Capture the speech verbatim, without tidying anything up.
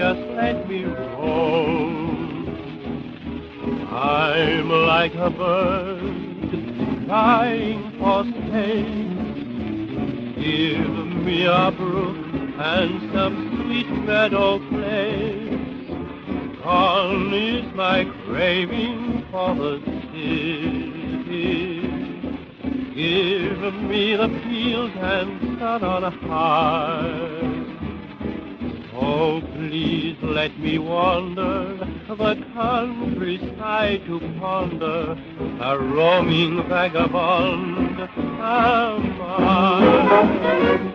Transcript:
just let me roam. I'm like a bird dying for space. Give me a brook and some sweet meadow place. Gone is my craving for the city. Give me the fields and sun on high. Oh, please let me wander the countryside to ponder. A roaming vagabond am I.